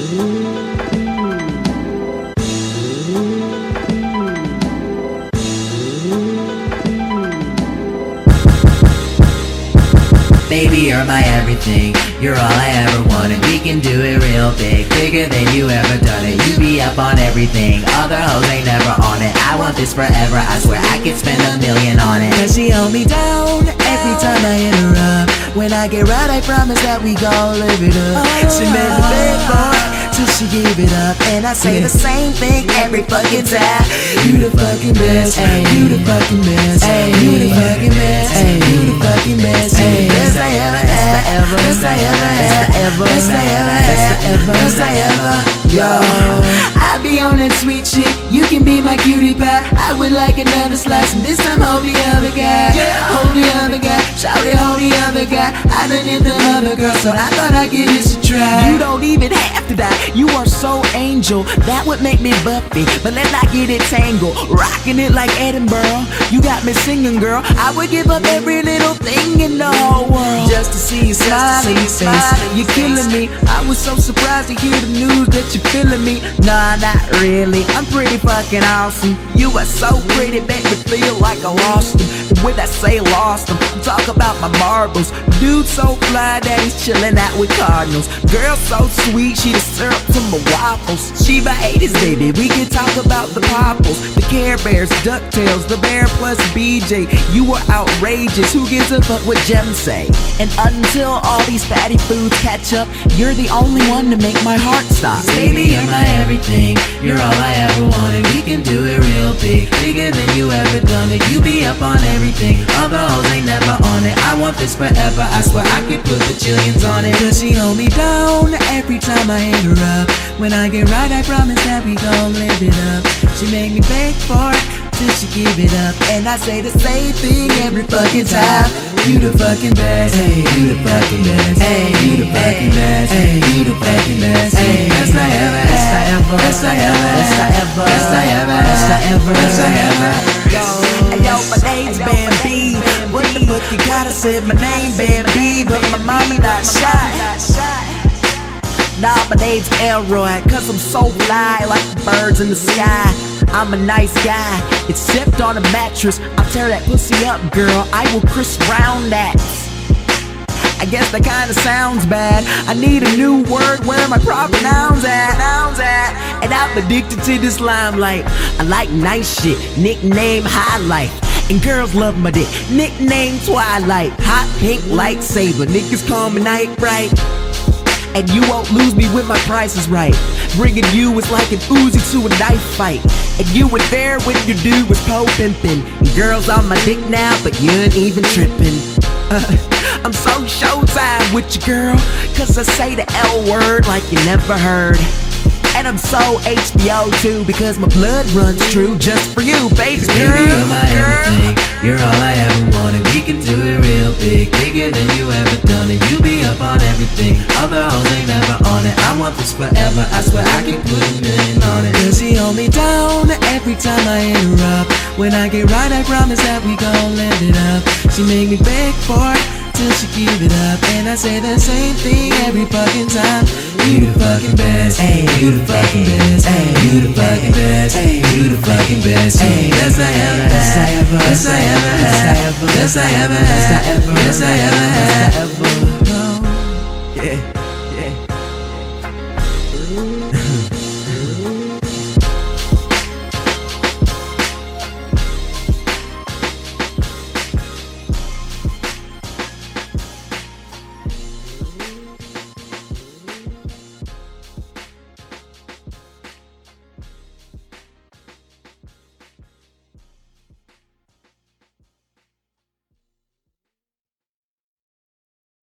Baby, you're my everything, you're all I ever wanted. We can do it real big, bigger than you ever done it. You be up on everything, other hoes ain't never on it. I want this forever, I swear I could spend $1 million on it. Cause she hold me down every time I interrupt. When I get right, I promise that we gon' live it up. She made me beg for it till she give it up, and I say the same thing every fucking time. You the fucking best, you the fucking best, you the fucking best, you the fucking best, best I ever had, best I ever had, best I ever had, best I ever. Yo, I be on that sweet shit. You can be my cutie pie. I would like another slice, and this time hold the other guy. Hold the other guy, shout it, hold the other guy. I done hit the other girl, so I thought I'd give this a try. You don't even have to die. You are so angel, that would make me Buffy. But let's not get it tangled, rocking it like Edinburgh. You got me singing, girl. I would give up every little thing in the whole world just to see you smiling, you're killing me. I was so surprised to hear the news that you're feeling me. Nah, not really, I'm pretty fucking awesome. You are so pretty, make me feel like I lost them. And when I say lost them, I'm talking about my marbles. Dude so fly that he's chilling out with cardinals. Girl so sweet, she the syrup to my waffles. She my 80s baby, we can talk about the popples, the Care Bears, DuckTales, the Bear plus BJ. You were outrageous, who gives a fuck what Jem say? And until all these fatty foods catch up, you're the only one to make my heart stop. Baby, you're my everything, you're all I ever wanted. We can do it real big, bigger than you ever done it. You be up on everything, other hoes ain't never on it. I want this forever, I swear I could put bajillions on it. Cause she hold me down every time I interrupt. When I get right, I promise that we gon' live it up. She make me beg for it till she give it up, and I say the same thing every fucking time. You the fucking best, you the fucking best, you the fucking best, you the fucking best, best I ever, best I ever, best I ever, best I ever, best I ever, best I ever, best I ever. Yo, my name's Bambi. What the fuck you gotta say my name, Bambi? But my mama not shy. Nah, my name's Elroy, cause I'm so fly like the birds in the sky. I'm a nice guy, except on a mattress. I'll tear that pussy up, girl, I will Chris Brown that. I guess that kinda sounds bad. I need a new word, where my proper nouns at? And I'm addicted to this limelight. I like nice shit, nickname Highlight. And girls love my dick, nickname Twilight. Hot pink lightsaber, niggas call me Night Bright. And you won't lose me when my price is right. Bringing you is like an Uzi to a knife fight. And you were there when your dude was pole pimping. And girls on my dick now, but you ain't even tripping. I'm so showtime with you, girl, cause I say the L word like you never heard. And I'm so HBO too, because my blood runs true just for you, baby girl. Baby, you're my everything, you're all I ever wanted. We can do it real big, bigger than you ever done it. You be up on everything, other hoes ain't never on it. I want this forever, I swear I can put $1 million on it. Cause she hold me down every time I interrupt. When I get right, I promise that we gon' live it up. She make me beg for it till she give it up, and I say the same thing every fucking time. You the fucking best, you the fucking best, you the fucking best, you the fucking best, best I ever had, best I ever, best I ever had, best I ever had, best I ever had.